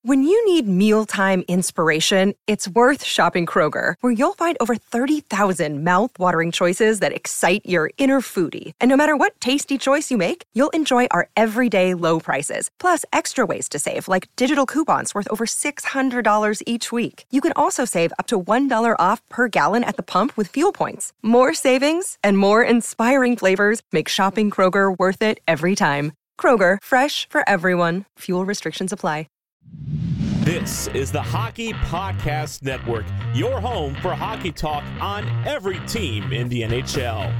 When you need mealtime inspiration, it's worth shopping Kroger, where you'll find over 30,000 mouth-watering choices that excite your inner foodie. And no matter what tasty choice you make, you'll enjoy our everyday low prices, plus extra ways to save, like digital coupons worth over $600 each week. You can also save up to $1 off per gallon at the pump with fuel points. More savings and more inspiring flavors make shopping Kroger worth it every time. Kroger, fresh for everyone. Fuel restrictions apply. This is the Hockey Podcast Network, your home for hockey talk on every team in the NHL.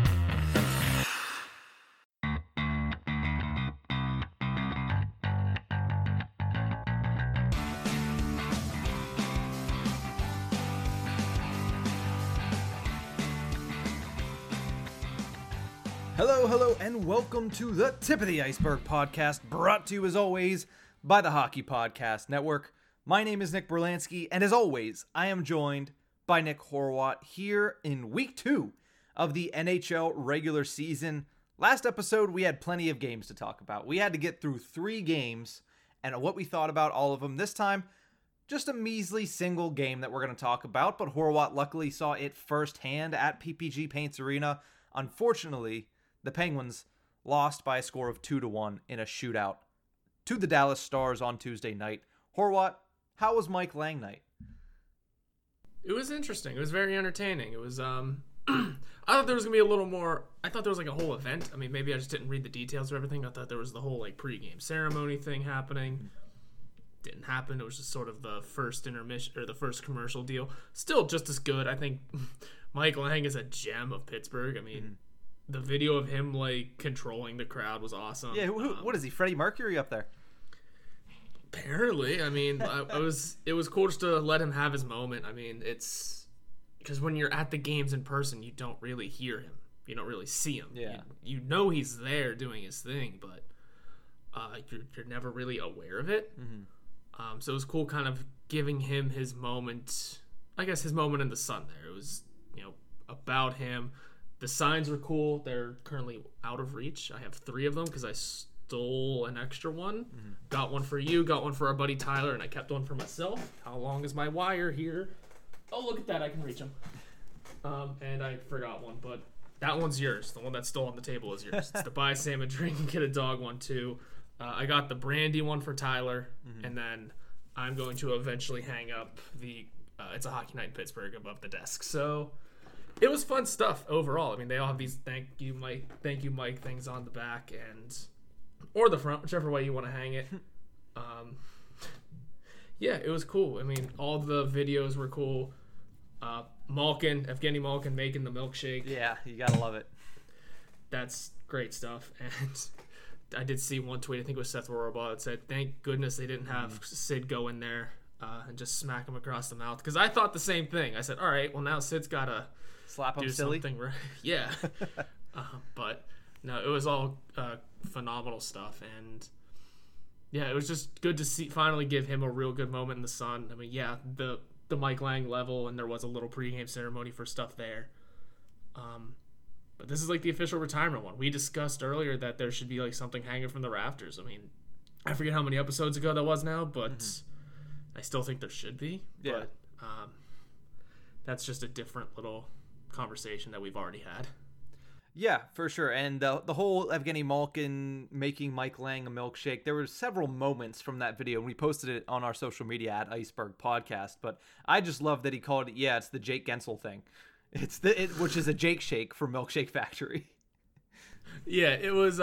Hello, and welcome to the Tip of the Iceberg podcast, brought to you as always by the Hockey Podcast Network. My name is Nick Berlansky, and as always, I am joined by Nick Horwat here in week 2 of the NHL regular season. Last episode, we had plenty of games to talk about. We had to get through 3 games and what we thought about all of them. This time, just a measly single game that we're going to talk about, but Horwat luckily saw it firsthand at PPG Paints Arena. Unfortunately, the Penguins lost by a score of 2-1 in a shootout to the Dallas Stars on Tuesday night. Horwat, how was Mike Lange night? It was interesting. It was very entertaining. It was, I thought there was going to be a little more, I thought there was like a whole event. I mean, maybe I just didn't read the details of everything. I thought there was the whole like pregame ceremony thing happening. Didn't happen. It was just sort of the first intermission or the first commercial deal. Still just as good. I think Mike Lange is a gem of Pittsburgh. I mean, the video of him like controlling the crowd was awesome. Yeah, what is he, Freddie Mercury up there? Apparently, I mean, it was cool just to let him have his moment. I mean, it's because when you're at the games in person, you don't really hear him, you don't really see him. Yeah, you know he's there doing his thing, but you're never really aware of it. Mm-hmm. So it was cool, kind of giving him his moment. I guess his moment in the sun. There, it was about him. The signs were cool. They're currently out of reach. I have 3 of them because I stole an extra one. Mm-hmm. Got one for you, got one for our buddy Tyler, and I kept one for myself. How long is my wire here? Oh, look at that. I can reach them. And I forgot one, but that one's yours. The one that's still on the table is yours. It's the buy Sam a drink and get a dog one, too. I got the brandy one for Tyler, and then I'm going to eventually hang up the It's a Hockey Night in Pittsburgh above the desk. So it was fun stuff overall. I mean, they all have these thank you Mike things on the back or the front, whichever way you want to hang it. Yeah, it was cool. I mean, all the videos were cool. Evgeny Malkin making the milkshake. Yeah, you gotta love it. That's great stuff. And I did see one tweet, I think it was Seth Rorabaugh, that said, thank goodness they didn't have Sid go in there and just smack him across the mouth. Because I thought the same thing. I said, all right, well, now Sid's got to slap him do silly. Something right. Yeah. But no, it was all phenomenal stuff. And yeah, it was just good to finally give him a real good moment in the sun. I mean, yeah, the Mike Lange level, and there was a little pregame ceremony for stuff there. But this is like the official retirement one. We discussed earlier that there should be like something hanging from the rafters. I mean, I forget how many episodes ago that was now, but I still think there should be. Yeah. But that's just a different little conversation that we've already had. Yeah, for sure. And the whole Evgeny Malkin making Mike Lange a milkshake, there were several moments from that video, and we posted it on our social media at Iceberg Podcast. But I just love that he called it, it's the Jake Gensel thing. Which is a Jake Shake for Milkshake Factory. Yeah, it was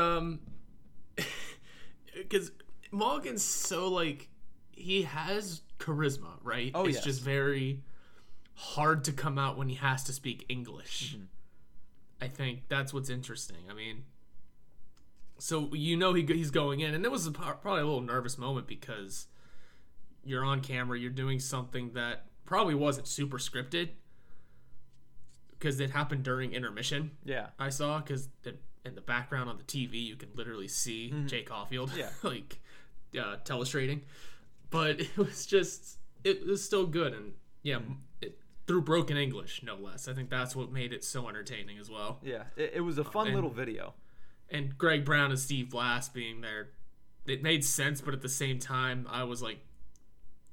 because Malkin's so like he has charisma, right? Oh, it's just very hard to come out when he has to speak English. Mm-hmm. I think that's what's interesting. I mean, so he's going in, and it was probably a little nervous moment because you're on camera, you're doing something that probably wasn't super scripted. Because it happened during intermission. Yeah, I saw because in the background on the TV you can literally see Jake Caulfield, like telestrating. But it was still good, and through broken English, no less. I think that's what made it so entertaining as well. Yeah, it was a fun little video. And Greg Brown and Steve Blass being there, it made sense, but at the same time, I was like,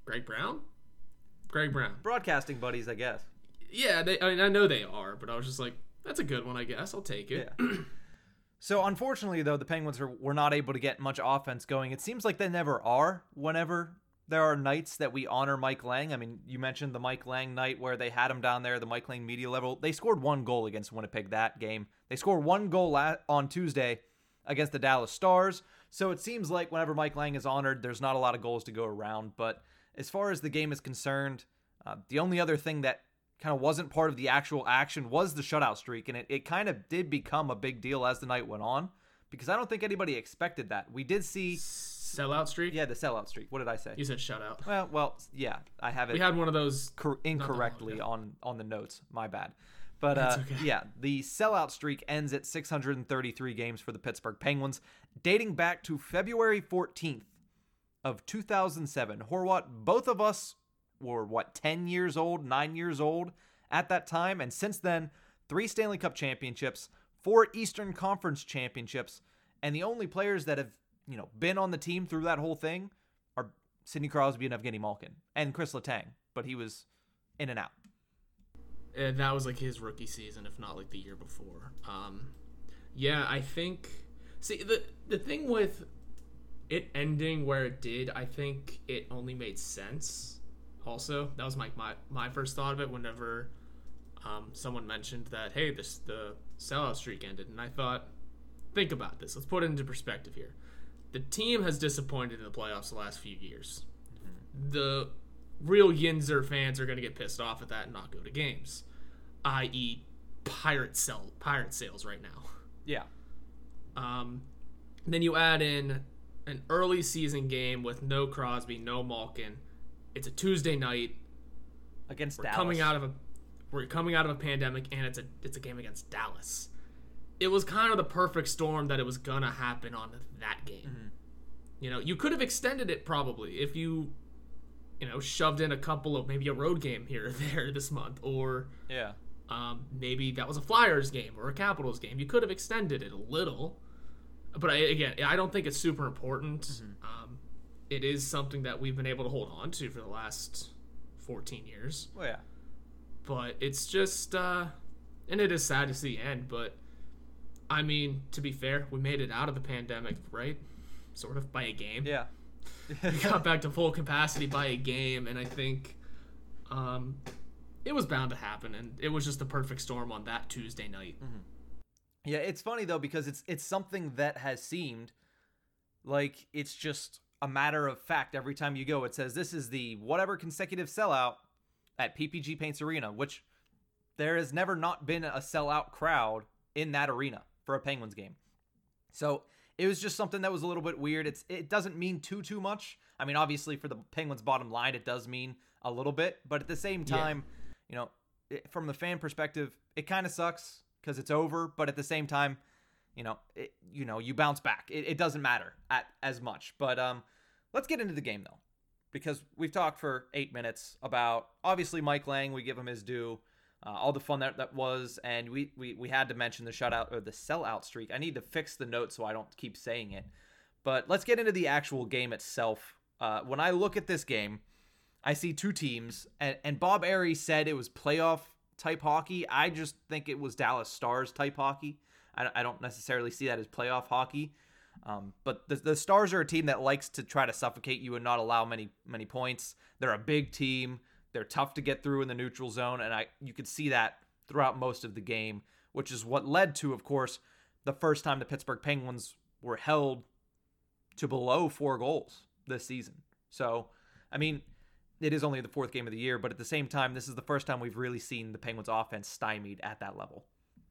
Greg Brown. Broadcasting buddies, I guess. Yeah, I know they are, but I was just like, that's a good one, I guess. I'll take it. Yeah. So, unfortunately, though, the Penguins were not able to get much offense going. It seems like they never are whenever there are nights that we honor Mike Lang. I mean, you mentioned the Mike Lang night where they had him down there, the Mike Lang media level. They scored 1 goal against Winnipeg that game. They scored 1 goal on Tuesday against the Dallas Stars. So it seems like whenever Mike Lang is honored, there's not a lot of goals to go around. But as far as the game is concerned, the only other thing that kind of wasn't part of the actual action was the shutout streak. And it kind of did become a big deal as the night went on, because I don't think anybody expected that. We did see... Sellout streak? Yeah, the sellout streak. What did I say? You said shutout. Well, yeah, I have it. We had one of those incorrectly on the notes. My bad. But okay. Yeah, the sellout streak ends at 633 games for the Pittsburgh Penguins, dating back to February 14th of 2007. Horwat, both of us were 10 years old, 9 years old at that time, and since then, 3 Stanley Cup championships, 4 Eastern Conference championships, and the only players that have been on the team through that whole thing are Sidney Crosby and Evgeny Malkin and Chris Letang, but he was in and out. And that was like his rookie season, if not like the year before. Yeah, I think... See, the thing with it ending where it did, I think it only made sense. Also, that was my first thought of it whenever someone mentioned that, hey, the sellout streak ended. And I thought, think about this. Let's put it into perspective here. The team has disappointed in the playoffs the last few years. Mm-hmm. The real Yinzer fans are going to get pissed off at that and not go to games, i.e. pirate sales right now. Yeah. Then you add in an early season game with no Crosby, no Malkin. It's a Tuesday night against Dallas. We're coming out of a pandemic, and it's a game against Dallas. It was kind of the perfect storm that it was gonna happen on that game. Mm-hmm. You could have extended it probably if you shoved in a couple of maybe a road game here or there this month, or maybe that was a Flyers game or a Capitals game. You could have extended it a little, but I don't think it's super important. Mm-hmm. It is something that we've been able to hold on to for the last 14 years. Well, yeah, but it's just and it is sad to see end, but. I mean, to be fair, we made it out of the pandemic, right? Sort of by a game. Yeah. We got back to full capacity by a game, and I think it was bound to happen, and it was just the perfect storm on that Tuesday night. Mm-hmm. Yeah, it's funny, though, because it's something that has seemed like it's just a matter of fact. Every time you go, it says this is the whatever consecutive sellout at PPG Paints Arena, which there has never not been a sellout crowd in that arena for a Penguins game. So it was just something that was a little bit weird. It doesn't mean too much. I mean, obviously for the Penguins bottom line, it does mean a little bit, but at the same time, from the fan perspective, it kind of sucks because it's over, but at the same time, you bounce back. It doesn't matter as much, but let's get into the game though, because we've talked for 8 minutes about obviously Mike Lang. We give him his due. All the fun that was, and we had to mention the shutout or the sellout streak. I need to fix the note so I don't keep saying it. But let's get into the actual game itself. When I look at this game, I see 2 teams, and Bob Aries said it was playoff type hockey. I just think it was Dallas Stars type hockey. I don't necessarily see that as playoff hockey. But the Stars are a team that likes to try to suffocate you and not allow many points. They're a big team. They're tough to get through in the neutral zone, and you could see that throughout most of the game, which is what led to, of course, the first time the Pittsburgh Penguins were held to below 4 goals this season. So, I mean, it is only the 4th game of the year, but at the same time, this is the first time we've really seen the Penguins offense stymied at that level.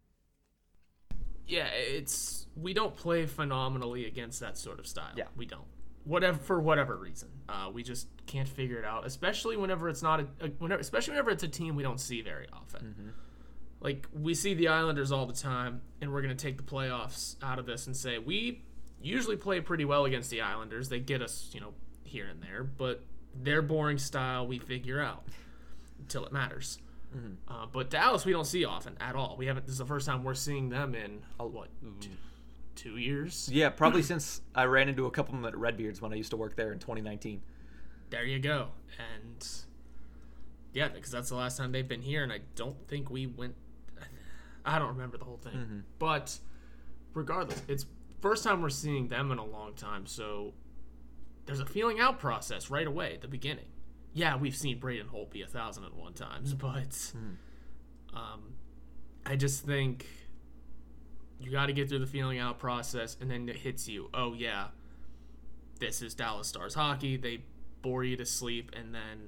Yeah, we don't play phenomenally against that sort of style. Yeah. We don't. For whatever reason, we just can't figure it out. Especially whenever it's not whenever it's a team we don't see very often. Mm-hmm. Like we see the Islanders all the time, and we're gonna take the playoffs out of this and say we usually play pretty well against the Islanders. They get us, here and there, but their boring style we figure out until it matters. Mm-hmm. But Dallas we don't see often at all. This is the first time we're seeing them in 2 years? Yeah, probably since I ran into a couple of them at Redbeards when I used to work there in 2019. there you go. And yeah, because that's the last time they've been here, and I don't think we went. I don't remember the whole thing, but regardless, it's first time we're seeing them in a long time, so there's a feeling out process right away at the beginning. Yeah, we've seen Braden Holt be 1,001 times, but I just think you got to get through the feeling out process, and then it hits you. Oh yeah, this is Dallas Stars hockey. They bore you to sleep, and then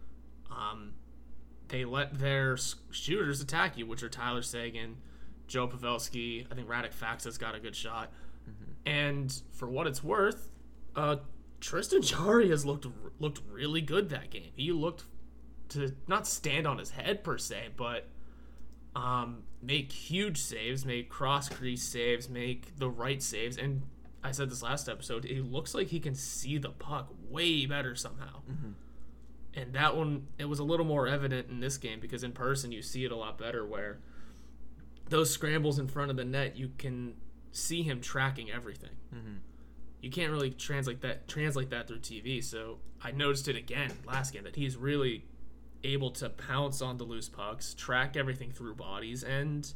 they let their shooters attack you, which are Tyler Seguin, Joe Pavelski. I think Radek Faksa's got a good shot. And for what it's worth, Tristan Jarry has looked really good that game. He looked to not stand on his head per se, but make huge saves, make cross-crease saves, make the right saves. And I said this last episode, it looks like he can see the puck way better somehow. And that one, it was a little more evident in this game because in person you see it a lot better where those scrambles in front of the net, you can see him tracking everything. You can't really translate that through TV. So I noticed it again last game that he's really able to pounce on the loose pucks, track everything through bodies, and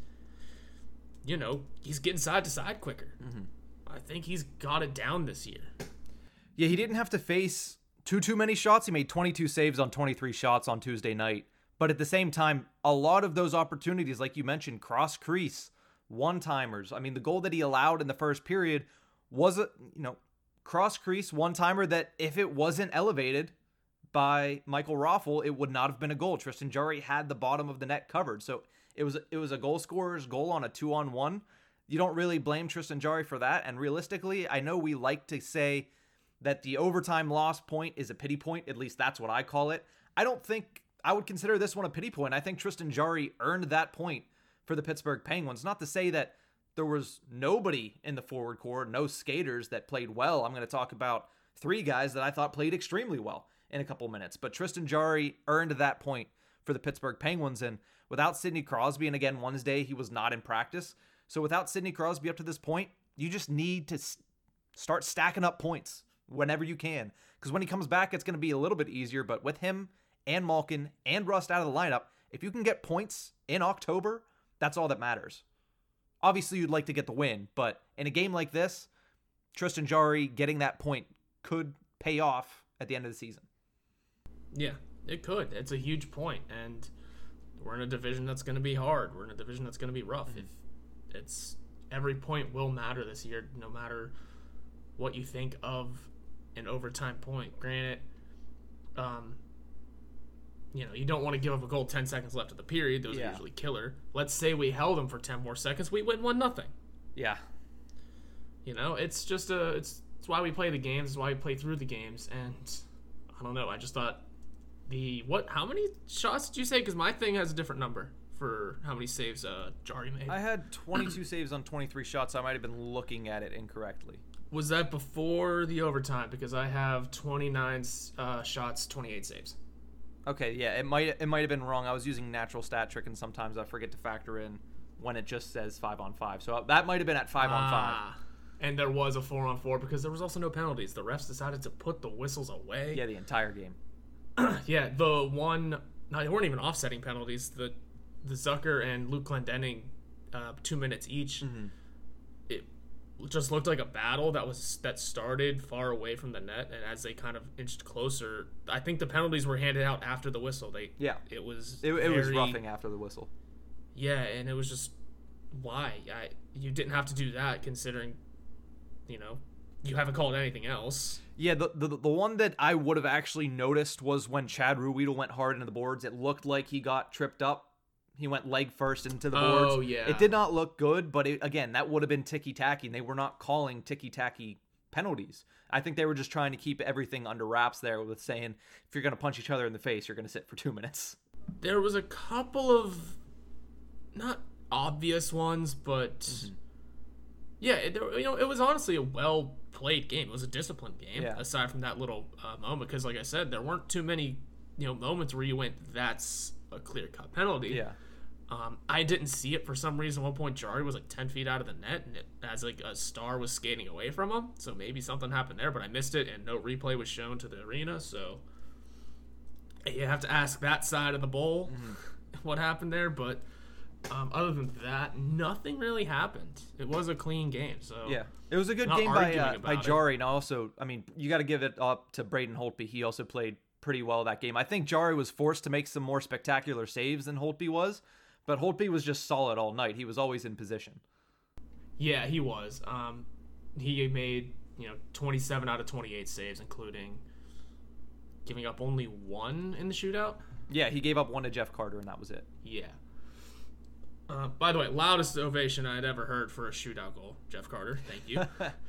he's getting side to side quicker. I think he's got it down this year. Yeah, he didn't have to face too many shots. He made 22 saves on 23 shots on Tuesday night. But at the same time, a lot of those opportunities, like you mentioned, cross crease, one-timers. I mean, the goal that he allowed in the first period was a, cross crease one-timer that if it wasn't elevated by Michael Raffl, it would not have been a goal. Tristan Jarry had the bottom of the net covered. So it was a goal scorer's goal on a 2-on-1. You don't really blame Tristan Jarry for that. And realistically, I know we like to say that the overtime loss point is a pity point. At least that's what I call it. I don't think I would consider this one a pity point. I think Tristan Jarry earned that point for the Pittsburgh Penguins. Not to say that there was nobody in the forward core, no skaters that played well. I'm going to talk about 3 guys that I thought played extremely well in a couple minutes. But Tristan Jarry earned that point for the Pittsburgh Penguins. And without Sidney Crosby, and again, Wednesday he was not in practice. So without Sidney Crosby up to this point, you just need to start stacking up points whenever you can. Because when he comes back, it's going to be a little bit easier. But with him and Malkin and Rust out of the lineup, if you can get points in October, that's all that matters. Obviously, you'd like to get the win, but in a game like this, Tristan Jarry getting that point could pay off at the end of the season. Yeah, it could. It's a huge point, and we're in a division that's going to be hard. We're in a division that's going to be rough. If it's every point will matter this year, no matter what you think of an overtime point. Granted, you don't want to give up a goal 10 seconds left of the period. Those are usually killer. Let's say we held them for 10 more seconds. We win 1-0. Yeah. It's just it's why we play the games. It's why we play through the games. And I don't know. I just thought how many shots did you say? Because my thing has a different number for how many saves Jarry made. I had 22 saves on 23 shots. I might have been looking at it incorrectly. Was that before the overtime? Because I have 29 shots, 28 saves. Okay, yeah, it might have been wrong. I was using natural stat trick, and sometimes I forget to factor in when it just says 5-on-5. So that might have been at 5-on-5. And there was a 4-on-4 because there was also no penalties. The refs decided to put the whistles away. Yeah, the entire game. Yeah, they weren't even offsetting penalties. The Zucker and Luke Glendening, 2 minutes each. It just looked like a battle that started far away from the net, and as they kind of inched closer, I think the penalties were handed out after the whistle. It was roughing after the whistle. Yeah, and it was just why you didn't have to do that, considering you haven't called anything else. Yeah, the one that I would have actually noticed was when Chad Ruhwedel went hard into the boards. It looked like he got tripped up. He went leg first into the boards. Oh, yeah. It did not look good, but again, that would have been ticky-tacky, and they were not calling ticky-tacky penalties. I think they were just trying to keep everything under wraps there with saying, if you're going to punch each other in the face, you're going to sit for 2 minutes. There was a couple of not obvious ones, but yeah, it was honestly a well-played game. It was a disciplined game, aside from that little moment, because like I said, there weren't too many moments where you went, that's a clear-cut penalty. Yeah. I didn't see it for some reason. At one point, Jari was like 10 feet out of the net, and as like a star was skating away from him. So maybe something happened there, but I missed it, and no replay was shown to the arena. So you have to ask that side of the bowl what happened there. But other than that, nothing really happened. It was a clean game. So yeah, it was a good game by Jari. And also, I mean, you got to give it up to Braden Holtby. He also played pretty well that game. I think Jari was forced to make some more spectacular saves than Holtby was. But Holtby was just solid all night. He was always in position. Yeah, he was. He made 27 out of 28 saves, including giving up only one in the shootout. Yeah, he gave up one to Jeff Carter, and that was it. Yeah. By the way, loudest ovation I'd ever heard for a shootout goal, Jeff Carter. Thank you.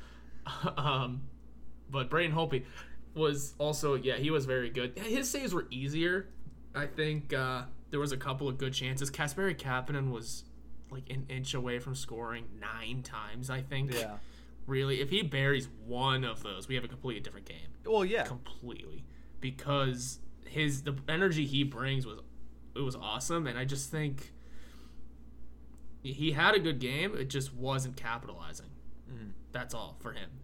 But Braden Holtby was also, he was very good. His saves were easier. I think there was a couple of good chances. Kasperi Kapanen was like an inch away from scoring 9 times, I think. Yeah. Really, if he buries one of those, we have a completely different game. Well, yeah. Completely. Because the energy he brings was awesome, and I just think he had a good game. It just wasn't capitalizing. That's all for him.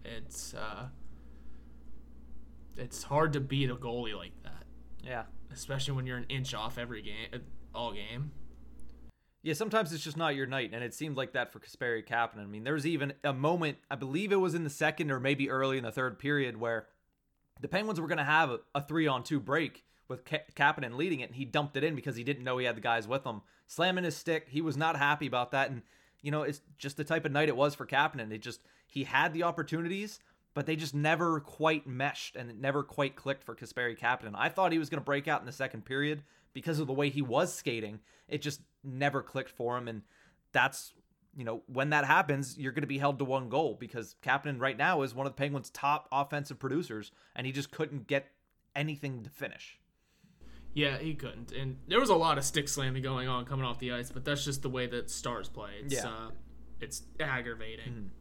It's hard to beat a goalie like that. Yeah. Especially when you're an inch off every game, all game. Yeah, sometimes it's just not your night, and it seemed like that for Kasperi Kapanen. I mean, there was even a moment, I believe it was in the second or maybe early in the third period, where the Penguins were going to have a 3-on-2 break with Kapanen leading it, and he dumped it in because he didn't know he had the guys with him. Slamming his stick, he was not happy about that, and, it's just the type of night it was for Kapanen. He had the opportunities, but they just never quite meshed, and it never quite clicked for Kasperi Kapanen. I thought he was going to break out in the second period because of the way he was skating. It just never clicked for him, and that's, when that happens, you're going to be held to one goal because Kapanen right now is one of the Penguins' top offensive producers, and he just couldn't get anything to finish. Yeah, he couldn't, and there was a lot of stick slamming going on coming off the ice, but that's just the way that Stars play. It's aggravating.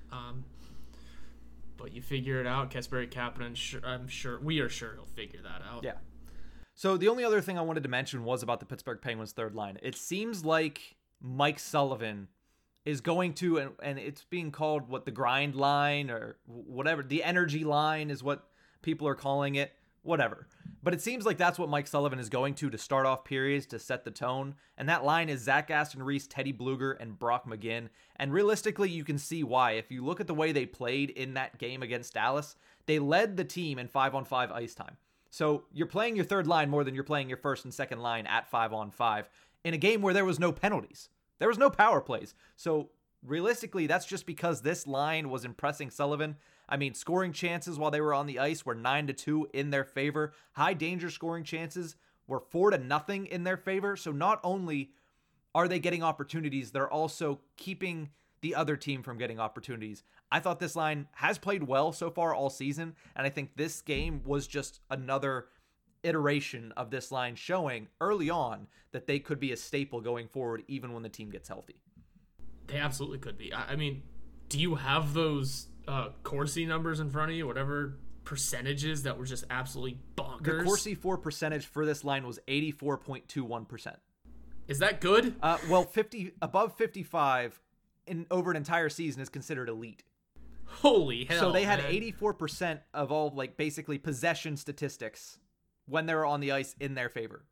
But you figure it out. Kasperi Kapanen, we are sure he'll figure that out. Yeah. So the only other thing I wanted to mention was about the Pittsburgh Penguins third line. It seems like Mike Sullivan is going to, and it's being called the grind line or whatever. The energy line is what people are calling it. Whatever. But it seems like that's what Mike Sullivan is going to start off periods to set the tone. And that line is Zach Aston-Reese, Teddy Bluger, and Brock McGinn. And realistically, you can see why. If you look at the way they played in that game against Dallas, they led the team in 5-on-5 ice time. So you're playing your third line more than you're playing your first and second line at 5-on-5 in a game where there was no penalties. There was no power plays. So realistically, that's just because this line was impressing Sullivan. I mean, scoring chances while they were on the ice were 9-2 in their favor. High danger scoring chances were 4-0 in their favor. So not only are they getting opportunities, they're also keeping the other team from getting opportunities. I thought this line has played well so far all season, and I think this game was just another iteration of this line showing early on that they could be a staple going forward even when the team gets healthy. They absolutely could be. I mean, do you have those Corsi numbers in front of you, whatever percentages that were just absolutely bonkers? The Corsi for percentage for this line was 84.21%. Is that good? Well, above 55 over an entire season is considered elite. Holy hell! So they had 84% of all basically possession statistics when they were on the ice in their favor.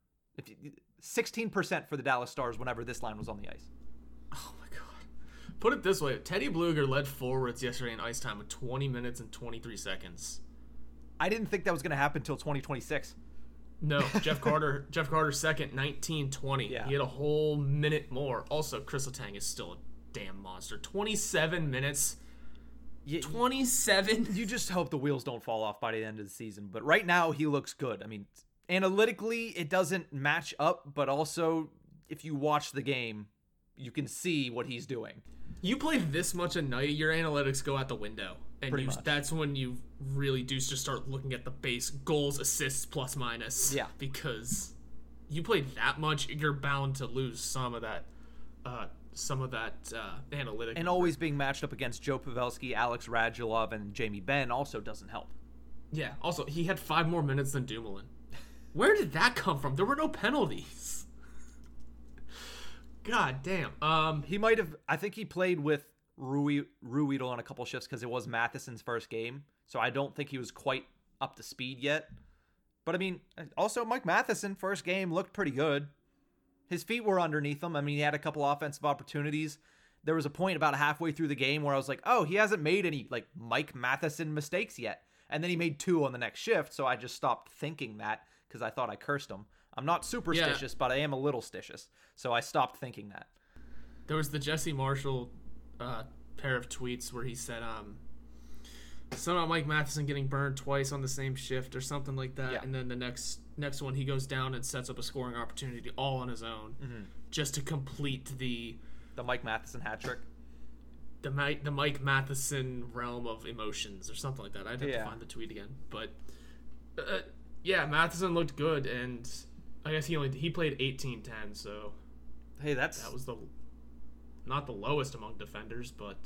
16% for the Dallas Stars whenever this line was on the ice. Oh my god! Put it this way: Teddy Bluger led forwards yesterday in ice time with 20 minutes and 23 seconds. I didn't think that was going to happen until 2026. No, Jeff Carter second, 19-20. Yeah. He had a whole minute more. Also, Chris Letang is still a damn monster. 27 minutes. 27. You just hope the wheels don't fall off by the end of the season. But right now, he looks good. I mean, analytically, it doesn't match up. But also, if you watch the game, you can see what he's doing. You play this much a night, your analytics go out the window. And that's when you really do just start looking at the base goals, assists, plus minus. Yeah. Because you play that much, you're bound to lose some of that analytic. And always being matched up against Joe Pavelski, Alex Radulov, and Jamie Benn also doesn't help. Yeah. Also, he had 5 more minutes than Dumoulin. Where did that come from? There were no penalties. God damn. He might have. I think he played with Ruedel on a couple shifts because it was Matheson's first game. So I don't think he was quite up to speed yet. But I mean, also Mike Matheson, first game, looked pretty good. His feet were underneath him. I mean, he had a couple offensive opportunities. There was a point about halfway through the game where I was like, oh, he hasn't made any like Mike Matheson mistakes yet. And then he made 2 on the next shift. So I just stopped thinking that because I thought I cursed him. I'm not superstitious, but I am a little stitious. So I stopped thinking that. There was the Jesse Marshall pair of tweets where he said something about Mike Matheson getting burned twice on the same shift or something like that. Yeah. And then the next one he goes down and sets up a scoring opportunity all on his own just to complete the Mike Matheson hat trick. The Mike Matheson realm of emotions or something like that. I'd have to find the tweet again. But yeah, Matheson looked good, and I guess he played 18-10, so hey, that was not the lowest among defenders, but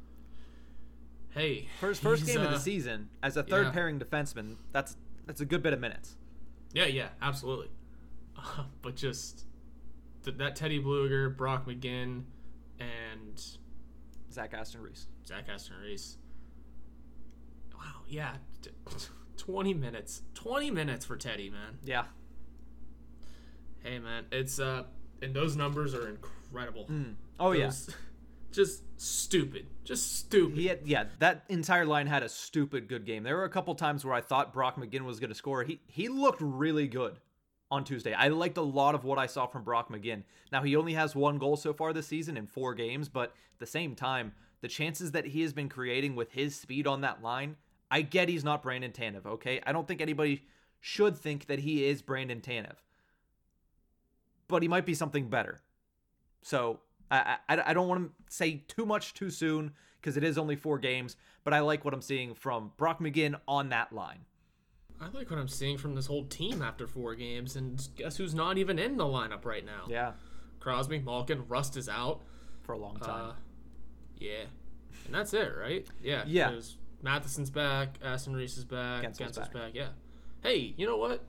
hey, first game of the season as a third pairing defenseman, that's a good bit of minutes. Yeah, absolutely. But just that Teddy Blueger, Brock McGinn, and Zach Aston Reese. Wow, yeah. 20 minutes. 20 minutes for Teddy, man. Yeah. Hey, man, it's and those numbers are incredible. Oh, those, yeah. Just stupid. That entire line had a stupid good game. There were a couple times where I thought Brock McGinn was going to score. He looked really good on Tuesday. I liked a lot of what I saw from Brock McGinn. Now, he only has 1 goal so far this season in 4 games, but at the same time, the chances that he has been creating with his speed on that line, I get he's not Brandon Tanev, okay? I don't think anybody should think that he is Brandon Tanev. But he might be something better. So, I don't want to say too much too soon because it is only 4 games, but I like what I'm seeing from Brock McGinn on that line. I like what I'm seeing from this whole team after 4 games, and guess who's not even in the lineup right now? Yeah. Crosby, Malkin, Rust is out. For a long time. Yeah. And that's it, right? Yeah. Yeah. Matheson's back, Aston Reese is back, Gensel's back. Yeah. Hey, you know what?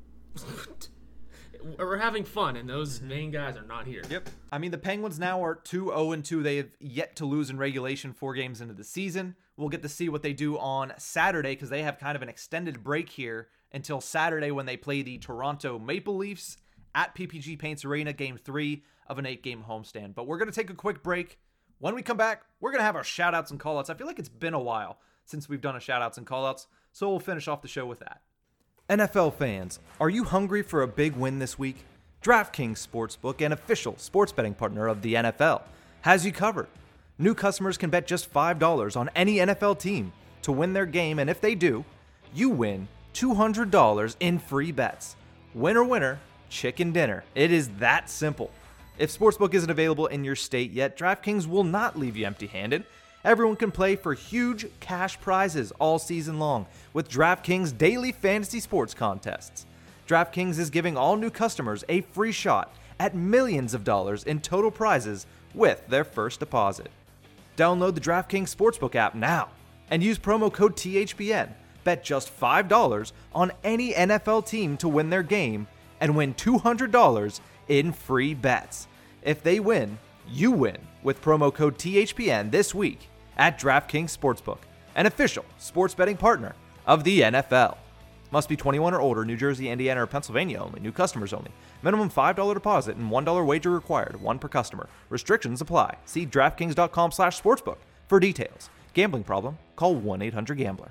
We're having fun, and those main guys are not here. Yep. I mean, the Penguins now are 2-0-2. They have yet to lose in regulation 4 games into the season. We'll get to see what they do on Saturday because they have kind of an extended break here until Saturday when they play the Toronto Maple Leafs at PPG Paints Arena, Game 3 of an 8-game homestand. But we're going to take a quick break. When we come back, we're going to have our shout-outs and call-outs. I feel like it's been a while since we've done a shout-outs and call-outs, so we'll finish off the show with that. NFL fans, are you hungry for a big win this week? DraftKings Sportsbook, an official sports betting partner of the NFL, has you covered. New customers can bet just $5 on any NFL team to win their game, and if they do, you win $200 in free bets. Winner, winner, chicken dinner. It is that simple. If Sportsbook isn't available in your state yet, DraftKings will not leave you empty-handed. Everyone can play for huge cash prizes all season long with DraftKings daily fantasy sports contests. DraftKings is giving all new customers a free shot at millions of dollars in total prizes with their first deposit. Download the DraftKings Sportsbook app now and use promo code THPN. Bet just $5 on any NFL team to win their game and win $200 in free bets. If they win, you win with promo code THPN this week at DraftKings Sportsbook, an official sports betting partner of the NFL. Must be 21 or older, New Jersey, Indiana, or Pennsylvania only. New customers only. Minimum $5 deposit and $1 wager required. 1 per customer. Restrictions apply. See DraftKings.com/sportsbook for details. Gambling problem? Call 1-800-GAMBLER.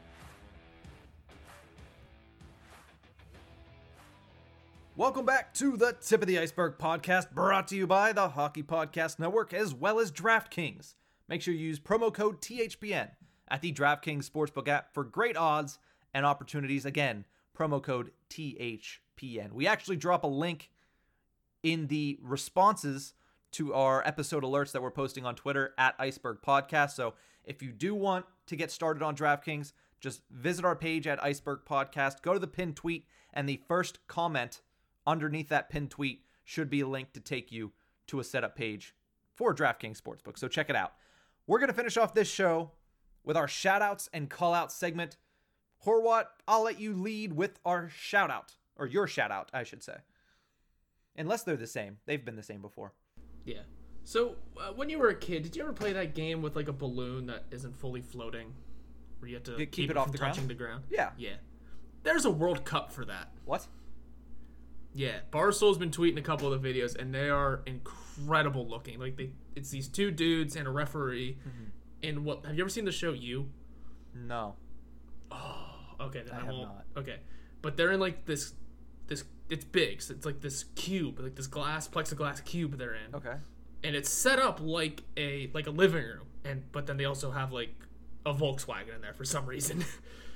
Welcome back to the Tip of the Iceberg podcast, brought to you by the Hockey Podcast Network as well as DraftKings. Make sure you use promo code THPN at the DraftKings Sportsbook app for great odds and opportunities. Again, promo code THPN. We actually drop a link in the responses to our episode alerts that we're posting on Twitter at Iceberg Podcast. So if you do want to get started on DraftKings, just visit our page at Iceberg Podcast, go to the pinned tweet, and the first comment underneath that pinned tweet should be a link to take you to a setup page for DraftKings Sportsbook. So check it out. We're going to finish off this show with our shout-outs and call-out segment. Horwat, I'll let you lead with our shout-out, or your shout-out, I should say. Unless they're the same. They've been the same before. Yeah. So, when you were a kid, did you ever play that game with like a balloon that isn't fully floating, where you have to Keep it it off from the ground? touching the ground? Yeah. Yeah. There's a World Cup for that. What? Yeah, Barstool's been tweeting a couple of the videos, and they are incredible looking. Like it's these two dudes and a referee. And what? Have you ever seen the show You? No. Oh, okay. Then I I have won't. not. Okay, but they're in like this. It's big. So it's like this cube, like this plexiglass cube they're in. Okay. And it's set up like a living room, but then they also have like a Volkswagen in there for some reason.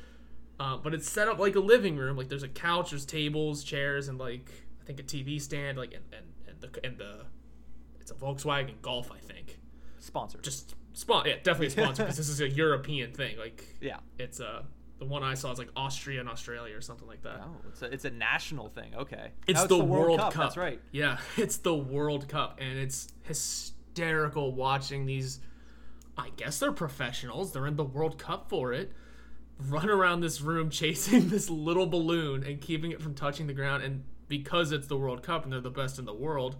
But it's set up like a living room. Like there's a couch, there's tables, chairs, and like I think a TV stand. Like and the it's a Volkswagen Golf, I think. Sponsored. Yeah, definitely a sponsor because this is a European thing. Like Yeah. it's the one I saw is like Austria and Australia or something like that. Oh, it's a national thing. Okay. It's Oh, the World Cup. That's right. Yeah, it's the World Cup, and it's hysterical watching these. I guess they're professionals. They're in the World Cup for it. Run around this room chasing this little balloon and keeping it from touching the ground. And because it's the World Cup and they're the best in the world,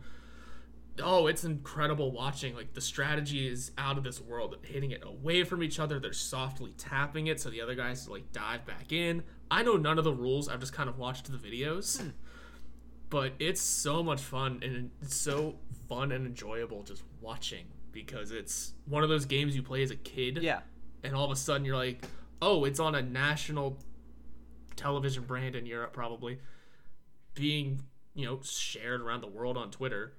it's incredible watching. Like the strategy is out of this world. Hitting it away from each other. They're softly tapping it so the other guys like dive back in. I know none of the rules. I've just kind of watched the videos. But it's so much fun, and it's so fun and enjoyable just watching because it's one of those games you play as a kid. Yeah. And all of a sudden you're like, oh, it's on a national television brand in Europe probably being, shared around the world on Twitter.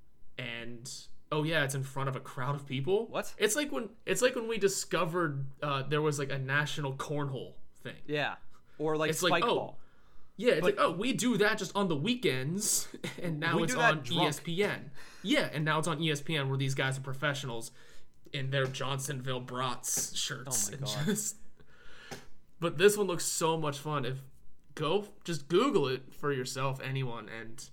And oh yeah, it's in front of a crowd of people. What? It's like when we discovered there was like a national cornhole thing. Yeah. Or like It's spike like, ball. Yeah, it's we do that just on the weekends, and now We it's do that on drunk. ESPN. Yeah, and now it's on ESPN where these guys are professionals in their Johnsonville Brats shirts. Oh my and God. just- But this one looks so much fun. Just Google it for yourself, anyone, and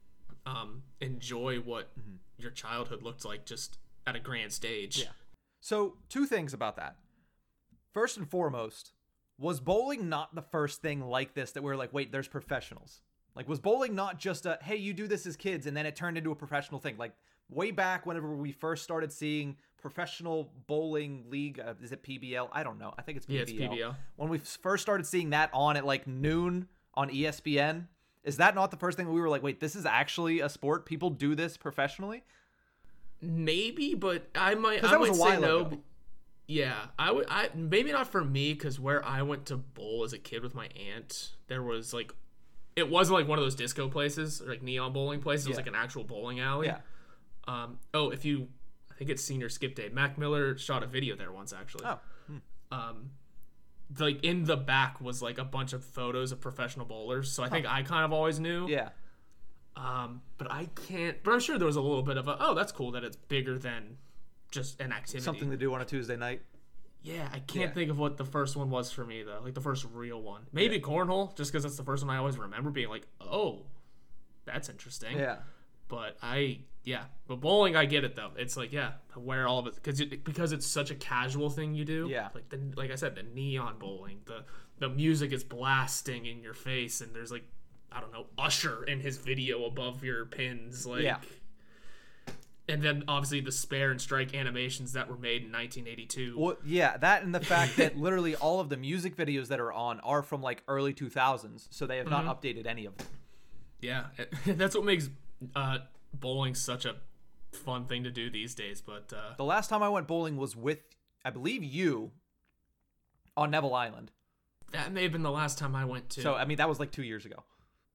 enjoy what your childhood looked like just at a grand stage. Yeah. So, two things about that. First and foremost, was bowling not the first thing like this that we were like, wait, there's professionals? Like, was bowling not just a, hey, you do this as kids, and then it turned into a professional thing? Like, way back whenever we first started seeing professional bowling league, is it PBL? I don't know. I think it's PBL. Yeah, it's PBL. When we first started seeing that on at like noon on ESPN, is that not the first thing we were like, wait, this is actually a sport? People do this professionally? Maybe, but I might Because that was a say while no. ago. Yeah, I maybe not for me, because where I went to bowl as a kid with my aunt, there was like, it wasn't like one of those disco places or like neon bowling places. It was Yeah. like an actual bowling alley. Yeah. I think it's senior skip day. Mac Miller shot a video there once actually. Oh. Like in the back was like a bunch of photos of professional bowlers. So I think I kind of always knew. Yeah. But I'm sure there was a little bit of that's cool that it's bigger than just an activity. Something to do on a Tuesday night. Yeah, I can't Yeah. think of what the first one was for me though. Like the first real one. Maybe cornhole, just because that's the first one I always remember being like, oh, that's interesting. Yeah. But but bowling, I get it though. It's like, wear all of it because it's such a casual thing you do. Yeah. Like I said, the neon bowling, the music is blasting in your face, and there's like, I don't know, Usher in his video above your pins, like. Yeah. And then obviously the spare and strike animations that were made in 1982. Well, yeah, that and the fact that literally all of the music videos that are on are from like early 2000s, so they have not updated any of them. Yeah, that's what makes bowling such a fun thing to do these days. But The last time I went bowling was with, I believe, you on Neville Island. that may have been the last time I went to. So, I mean, that was like 2 years ago.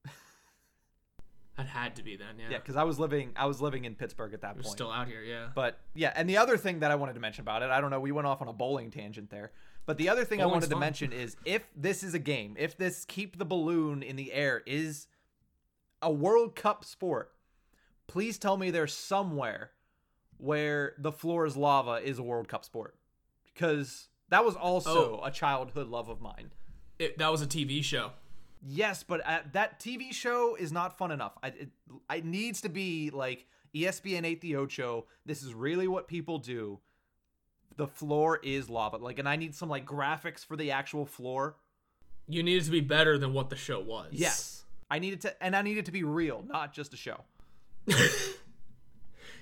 That had to be then, yeah. Yeah, because I was living in Pittsburgh at that You're point. still out here, yeah. But yeah, and the other thing that I wanted to mention about it, I don't know, we went off on a bowling tangent there. But the other thing I Bowling's wanted to fun. mention is if this is a game, if this keep the balloon in the air is a World Cup sport, please tell me there's somewhere where the floor is lava is a World Cup sport. Because that was also a childhood love of mine. That was a TV show. Yes, but that TV show is not fun enough. It needs to be like ESPN 8 The Ocho. This is really what people do. The floor is lava. Like, and I need some like graphics for the actual floor. You needed to be better than what the show was. Yes. I need it to be real, not just a show.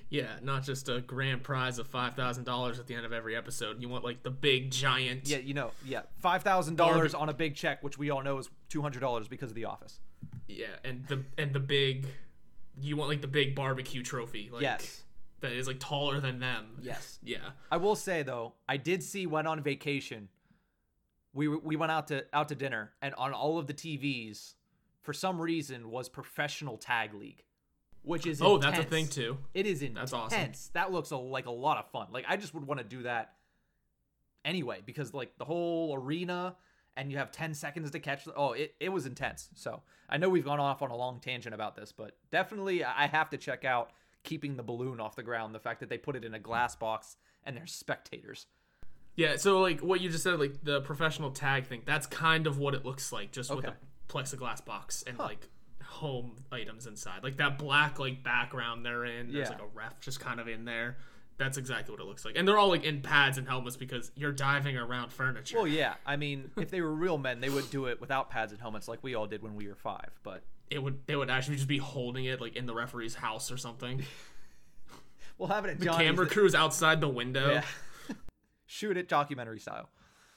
Yeah, not just a grand prize of $5,000 at the end of every episode. You want like the big giant. Yeah, $5,000 on a big check, which we all know is $200 because of The Office. Yeah, and the big. You want like the big barbecue trophy. Like, yes. That is like taller than them. Yes. Yeah. I will say though, I did see when on vacation, we went out to dinner, and on all of the TVs, for some reason, was Professional Tag League, which is intense. That's a thing too. It is intense. That's awesome. That looks like a lot of fun. Like I just would want to do that anyway, because like the whole arena, and you have 10 seconds to catch. It was intense. So I know we've gone off on a long tangent about this, but definitely I have to check out keeping the balloon off the ground. The fact that they put it in a glass box and there's spectators. Yeah, so like what you just said, like the professional tag thing, that's kind of what it looks like, just with a plexiglass box and like home items inside. Like that black like background they're in, there's like a ref just kind of in there. That's exactly what it looks like. And they're all like in pads and helmets because you're diving around furniture. Well, yeah. I mean, if they were real men, they would do it without pads and helmets like we all did when we were 5, but they would actually just be holding it like in the referee's house or something. We'll have it at the Johnny's. Camera crew's outside the window. Yeah. Shoot it documentary style.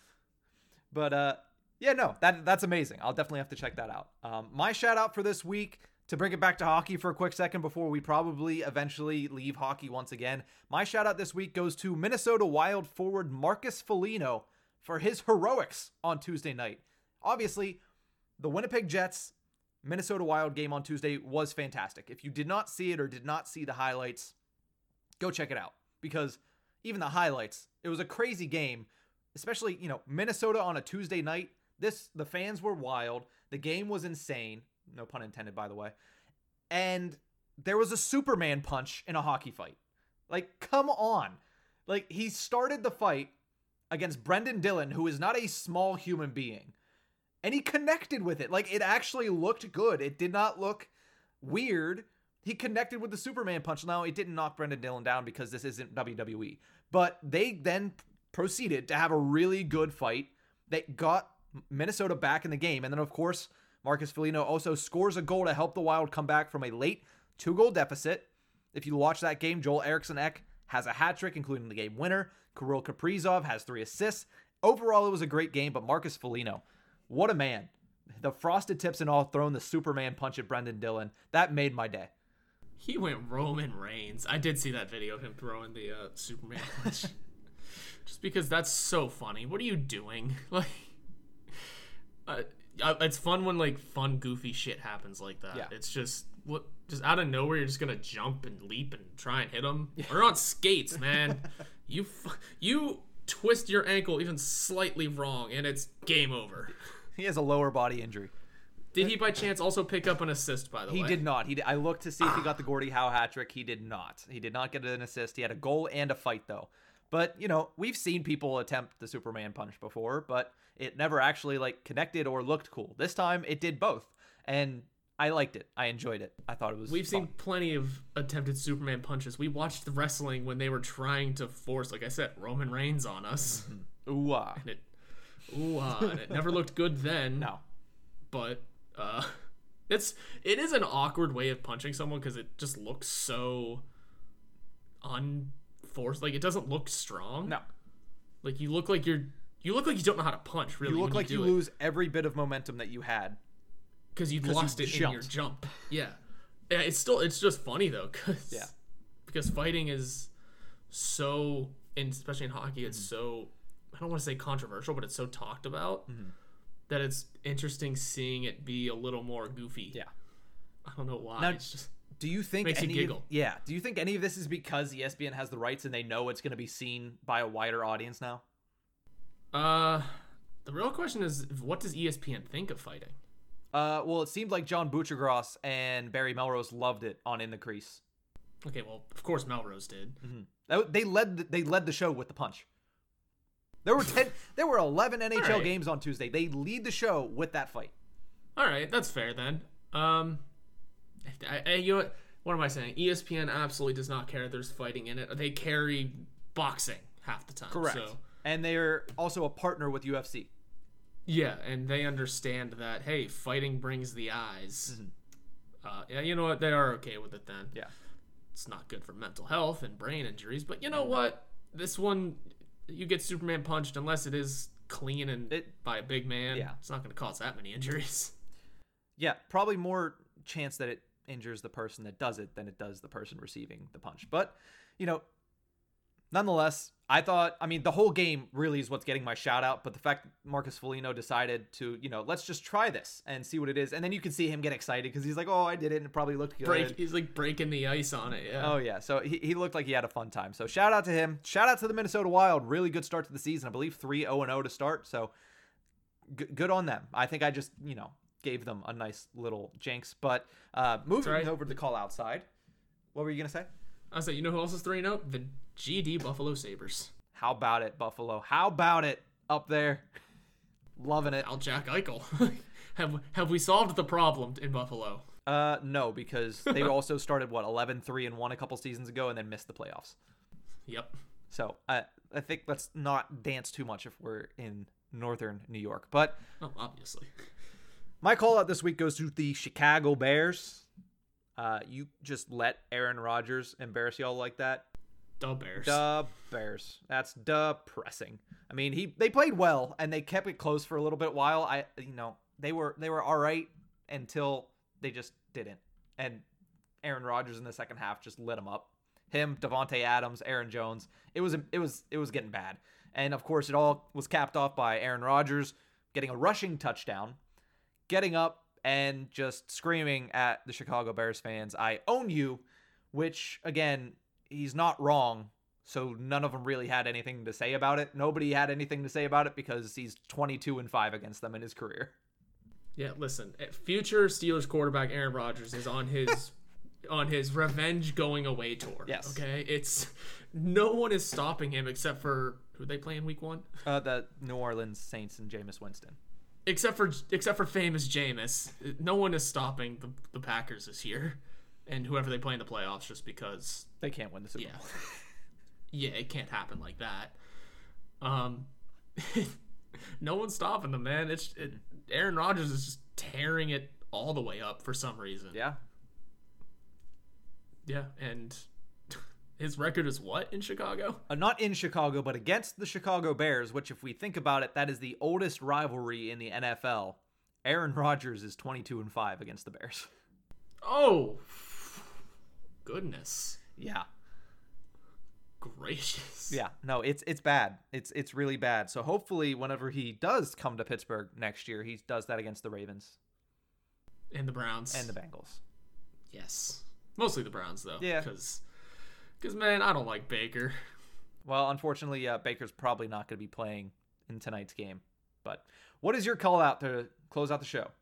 But yeah, no, that's amazing. I'll definitely have to check that out. My shout out for this week, to bring it back to hockey for a quick second before we probably eventually leave hockey once again. My shout out this week goes to Minnesota Wild forward Marcus Foligno for his heroics on Tuesday night. Obviously, the Winnipeg Jets Minnesota Wild game on Tuesday was fantastic. If you did not see it or did not see the highlights, go check it out, because even the highlights, it was a crazy game, especially, Minnesota on a Tuesday night. The fans were wild. The game was insane. No pun intended, by the way. And there was a Superman punch in a hockey fight. Like, come on. Like, he started the fight against Brendan Dillon, who is not a small human being. And he connected with it. Like, it actually looked good. It did not look weird. He connected with the Superman punch. Now, it didn't knock Brendan Dillon down because this isn't WWE. But they then proceeded to have a really good fight that got Minnesota back in the game. And then, of course, Marcus Foligno also scores a goal to help the Wild come back from a late 2-goal deficit. If you watch that game, Joel Eriksson-Ek has a hat trick, including the game winner. Kirill Kaprizov has 3 assists. Overall, it was a great game, but Marcus Foligno, what a man. The frosted tips and all, throwing the Superman punch at Brendan Dillon, that made my day. He went Roman Reigns. I did see that video of him throwing the Superman punch. Just because that's so funny. What are you doing? Like, it's fun when like fun goofy shit happens like that. Yeah. It's just out of nowhere you're just gonna jump and leap and try and hit him. Yeah. We're on skates, man. you twist your ankle even slightly wrong and it's game over. He has a lower body injury. Did he by chance also pick up an assist, by the way? He did not. I looked to see if he got the Gordie Howe hat trick. He did not. He did not get an assist. He had a goal and a fight, though. But, we've seen people attempt the Superman punch before, but it never actually, connected or looked cool. This time, it did both. And I liked it. I enjoyed it. I thought it was We've fun. seen plenty of attempted Superman punches. We watched the wrestling when they were trying to force, like I said, Roman Reigns on us. Mm-hmm. Ooh-ah. And it never looked good then. No. But it is an awkward way of punching someone because it just looks so unforced. Like, it doesn't look strong. No. Like, you look like you don't know how to punch, really. You look like you lose every bit of momentum that you had. Because you lost it in your jump. Yeah. It's just funny, though. Because fighting is so, and especially in hockey, it's so, I don't want to say controversial, but it's so talked about that it's interesting seeing it be a little more goofy. Yeah. I don't know why. Now, it's just do you think makes you giggle. Do you think any of this is because ESPN has the rights and they know it's going to be seen by a wider audience now? The real question is, what does ESPN think of fighting? Well, it seemed like John Buccigross and Barry Melrose loved it on In the Crease. Okay, well, of course Melrose did. Mm-hmm. They led the show with the punch. There were 11 NHL games on Tuesday. They lead the show with that fight. All right, that's fair then. What am I saying? ESPN absolutely does not care there's fighting in it. They carry boxing half the time. Correct. So. And they're also a partner with UFC. Yeah, and they understand that, hey, fighting brings the eyes. Yeah, you know what? They are okay with it then. Yeah. it's not good for mental health and brain injuries. But you know what? This one, you get Superman punched unless it is clean and by a big man. Yeah. It's not going to cause that many injuries. Yeah, probably more chance that it injures the person that does it than it does the person receiving the punch. But, nonetheless, the whole game really is what's getting my shout out, but the fact that Marcus Foligno decided to, let's just try this and see what it is. And then you can see him get excited because he's like, oh, I did it, and it probably looked good. He's like breaking the ice on it, yeah. Oh, yeah. So he looked like he had a fun time. So shout out to him. Shout out to the Minnesota Wild. Really good start to the season. I believe 3-0-0 to start. So good on them. I think I just, gave them a nice little jinx. But moving over to the call outside. What were you going to say? I was like, you know who else is 3-0? The GD Buffalo Sabres. How about it, Buffalo? How about it up there? Loving it. Al Jack Eichel. Have we solved the problem in Buffalo? No, because they also started 11-3-1 a couple seasons ago and then missed the playoffs. Yep. So I think let's not dance too much if we're in northern New York. But obviously. My call out this week goes to the Chicago Bears. You just let Aaron Rodgers embarrass y'all like that. The Bears. The Bears. That's depressing. I mean, they played well and they kept it close for a little bit while. They were all right until they just didn't. And Aaron Rodgers in the second half just lit them up. Him, Devontae Adams, Aaron Jones. It was getting bad. And of course, it all was capped off by Aaron Rodgers getting a rushing touchdown, getting up and just screaming at the Chicago Bears fans, "I own you," which again, he's not wrong. So none of them really had anything to say about it. Nobody had anything to say about it because he's 22-5 against them in his career. Yeah, listen, future Steelers quarterback Aaron Rodgers is on his revenge going away tour. Yes. Okay, it's no one is stopping him except for who they play in Week 1. The New Orleans Saints and Jameis Winston. Except for famous Jameis, no one is stopping the Packers this year, and whoever they play in the playoffs, just because they can't win the Super Bowl. Yeah, it can't happen like that. No one's stopping them, man. Aaron Rodgers is just tearing it all the way up for some reason. Yeah. Yeah, and his record is what in Chicago? Not in Chicago, but against the Chicago Bears, which if we think about it, that is the oldest rivalry in the NFL. Aaron Rodgers is 22-5 against the Bears. Oh, goodness. Yeah. Gracious. Yeah, no, it's bad. It's really bad. So hopefully whenever he does come to Pittsburgh next year, he does that against the Ravens. And the Browns. And the Bengals. Yes. Mostly the Browns, though. Yeah. Because, man, I don't like Baker. Well, unfortunately, Baker's probably not going to be playing in tonight's game. But what is your call out to close out the show?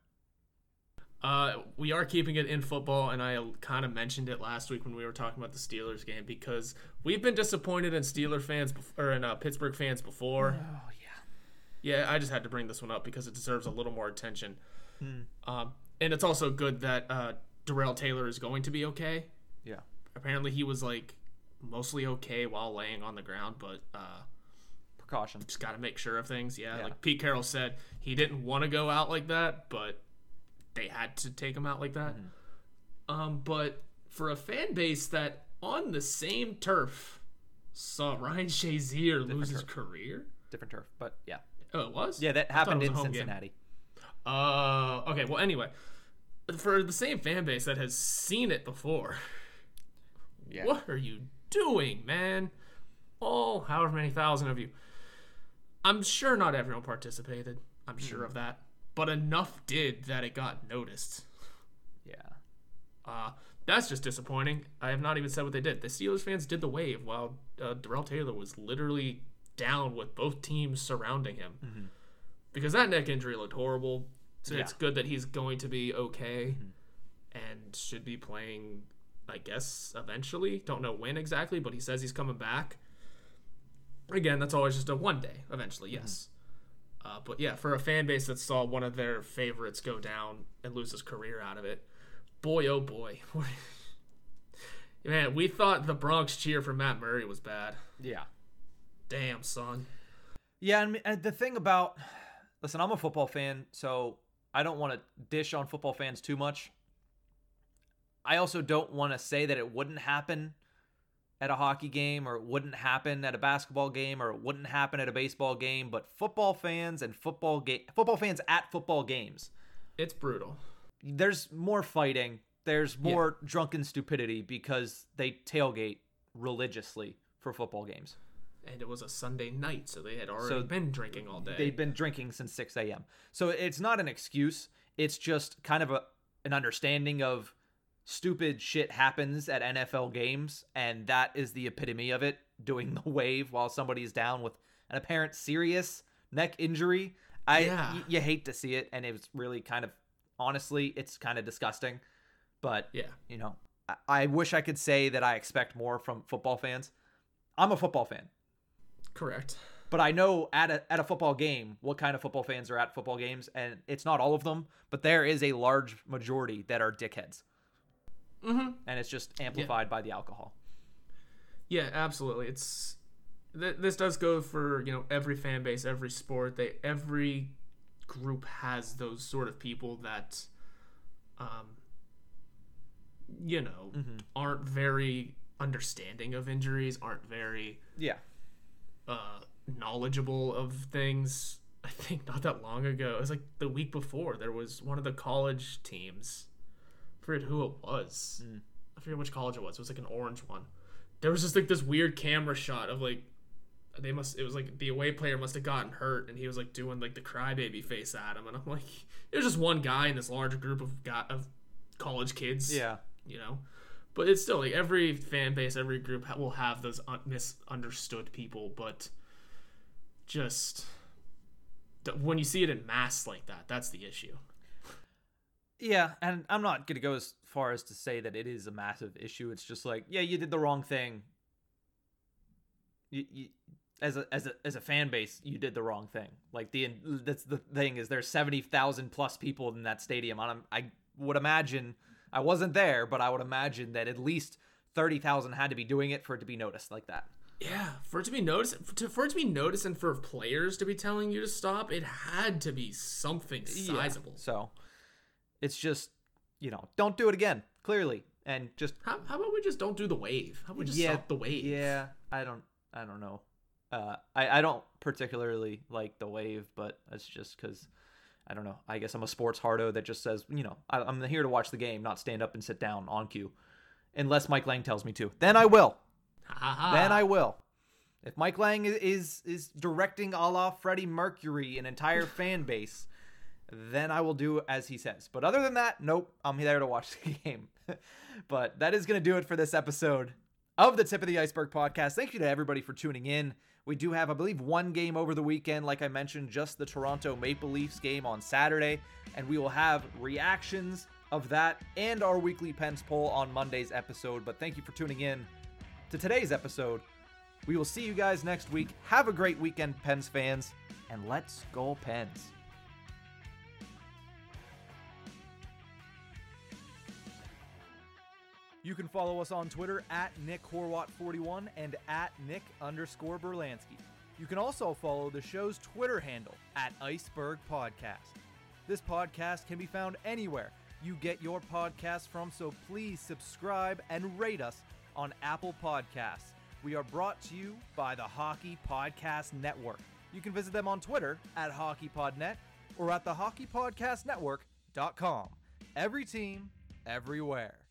We are keeping it in football, and I kind of mentioned it last week when we were talking about the Steelers game, because we've been disappointed in Steelers fans or in Pittsburgh fans before. Oh, yeah. Yeah, I just had to bring this one up because it deserves a little more attention. And it's also good that Darrell Taylor is going to be okay. Yeah. Apparently he was mostly okay while laying on the ground, but precaution. Just got to make sure of things. Yeah, like Pete Carroll said, he didn't want to go out like that, but they had to take him out like that. But for a fan base that on the same turf saw Ryan Shazier lose his career. Different turf, but yeah. Oh, it was? Yeah, that happened in Cincinnati. Okay, well, anyway. For the same fan base that has seen it before, what are you doing, man? All however many thousand of you. I'm sure not everyone participated. I'm sure of that. But enough did that it got noticed. Yeah. That's just disappointing. I have not even said what they did. The Steelers fans did the wave while Darrell Taylor was literally down with both teams surrounding him. Because that neck injury looked horrible. So it's good that he's going to be okay and should be playing, I guess, eventually. Don't know when exactly, but he says he's coming back. Again, that's always just a one day, eventually, yes. But yeah, for a fan base that saw one of their favorites go down and lose his career out of it, boy, oh boy. Man, we thought the Bronx cheer for Matt Murray was bad. Yeah. Damn, son. Yeah, and the thing about... Listen, I'm a football fan, so I don't want to dish on football fans too much. I also don't want to say that it wouldn't happen at a hockey game, or it wouldn't happen at a basketball game, or it wouldn't happen at a baseball game, but football fans and football fans at football games, it's brutal. There's more fighting. There's more drunken stupidity because they tailgate religiously for football games. And it was a Sunday night, so they had already been drinking all day. They'd been drinking since 6 a.m. So it's not an excuse. It's just kind of an understanding of stupid shit happens at NFL games, and that is the epitome of it, doing the wave while somebody's down with an apparent serious neck injury. You hate to see it, and it was really kind of, honestly, it's kind of disgusting. But, you know, I wish I could say that I expect more from football fans. I'm a football fan. Correct. But I know at a football game what kind of football fans are at football games, and it's not all of them, but there is a large majority that are dickheads. Mm-hmm. And it's just amplified by the alcohol. Yeah, absolutely. This does go for, you know, every fan base, every sport. Every group has those sort of people that, you know, aren't very understanding of injuries, aren't very knowledgeable of things. I think not that long ago, it was like the week before, there was one of the college teams. I forget who it was. I forget which college it was. It was like an orange one. There was just like this weird camera shot of like it was like the away player must have gotten hurt, and he was like doing like the crybaby face at him, and I'm like, it was just one guy in this large group of college kids. Yeah, you know. But it's still like every fan base, every group will have those misunderstood people, but just when you see it in mass like that, that's the issue. Yeah, and I'm not going to go as far as to say that it is a massive issue. It's just like, yeah, you did the wrong thing. You as a fan base, you did the wrong thing. Like that's the thing, is there's 70,000 plus people in that stadium. I would imagine, I wasn't there, but I would imagine that at least 30,000 had to be doing it for it to be noticed like that. Yeah, for it to be noticed, and for players to be telling you to stop, it had to be something sizable. Yeah. So it's just, you know, don't do it again, clearly. And just how about we just don't do the wave? How about we just stop the wave? Yeah, I don't know. I don't particularly like the wave, but it's just because, I don't know. I guess I'm a sports hardo that just says, you know, I'm here to watch the game, not stand up and sit down on cue. Unless Mike Lang tells me to. Then I will. Then I will. If Mike Lang is directing a la Freddie Mercury an entire fan base, then I will do as he says. But other than that, nope, I'm there to watch the game. But that is going to do it for this episode of the Tip of the Iceberg podcast. Thank you to everybody for tuning in. We do have, I believe, one game over the weekend. Like I mentioned, just the Toronto Maple Leafs game on Saturday. And we will have reactions of that and our weekly Pens poll on Monday's episode. But thank you for tuning in to today's episode. We will see you guys next week. Have a great weekend, Pens fans, and let's go Pens. You can follow us on Twitter at NickHorwat41 and at Nick_Berlansky. You can also follow the show's Twitter handle at Iceberg Podcast. This podcast can be found anywhere you get your podcasts from, so please subscribe and rate us on Apple Podcasts. We are brought to you by the Hockey Podcast Network. You can visit them on Twitter at HockeyPodNet or at thehockeypodcastnetwork.com. Every team, everywhere.